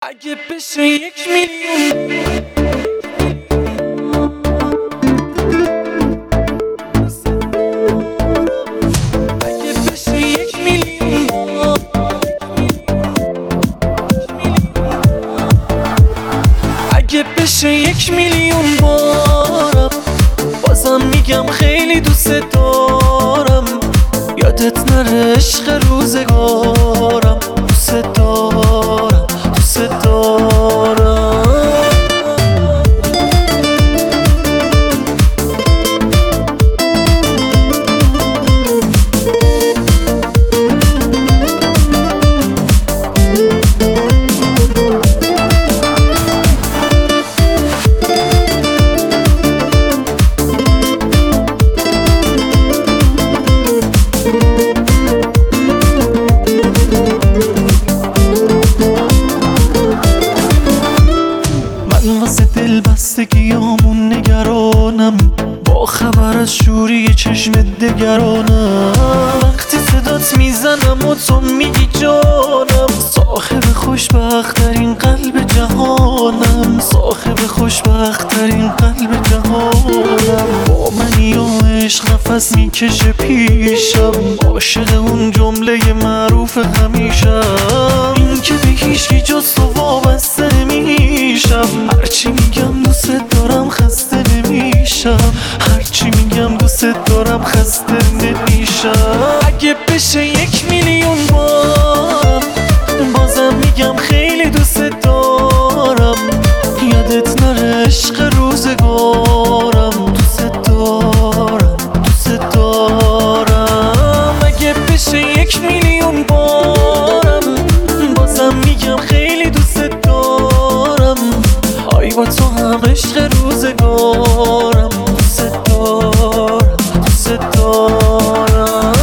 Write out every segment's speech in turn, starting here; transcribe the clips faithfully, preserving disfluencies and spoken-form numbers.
اگه بشه یک میلیون اگه بشه یک میلیون اگه بشه یک میلیون بارم بازم میگم خیلی دوست دارم. یادت نره عشق روزگارم، دوست دارم دوست دارم. واسه دل بستگیامون نگرانم، با خبر از شوری چشم دگرانم. وقتی صدات میزنم و تو میگی جانم، صاحب خوشبخت ترین قلب جهانم، صاحب خوشبخت ترین قلب جهانم. با منی و عشق نفس میکشه پیشم، عاشق اون جمله معروف همیشم، این که به هیچکی جز تو وابسته نمیشم. هرچی میگم دوست دارم خسته نمیشم، هرچی میگم دوست دارم خسته نمیشم. اگه بشه یک میلیون بار بازم میگم خیلی دوست دارم. یادت نره عشق روزگارم، دوست دارم دوست دارم. اگه بشه یک میلیون بارم بازم میگم خیلی دوست دارم. آی با تو هم عشق روزگارم، دوست دارم دوست دارم.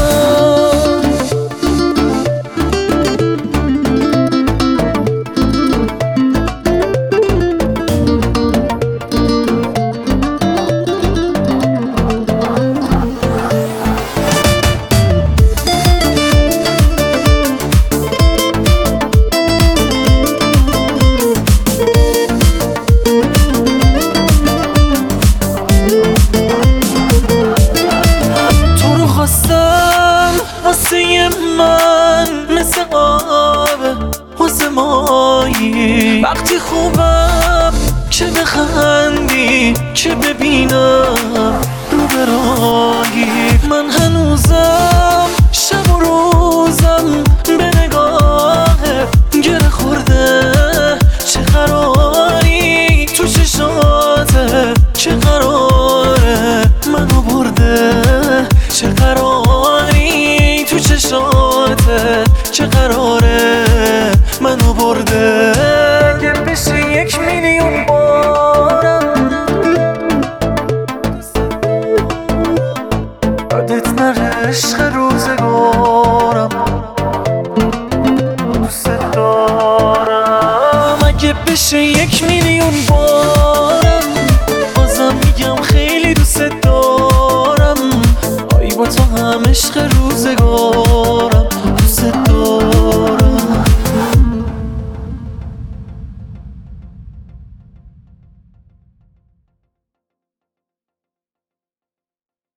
واسه من مثل آبه واسه مایی، وقتی خوبم چه بخندی چه ببینم رو برایی. من هنوزم شب و روزم به نگاه گره خورده. چه قراری تو چشاته، چه قراره منو برده، چه قراری تو چشاته، چه قراره منو برده. اگه بشه یک میلیون بارم یادت نره عشق روزگارم، دوست دارم. اگه بشه یک میلیون بارم بازم میگم خیلی دوست دارم. آی با تو هم عشق روزگارم،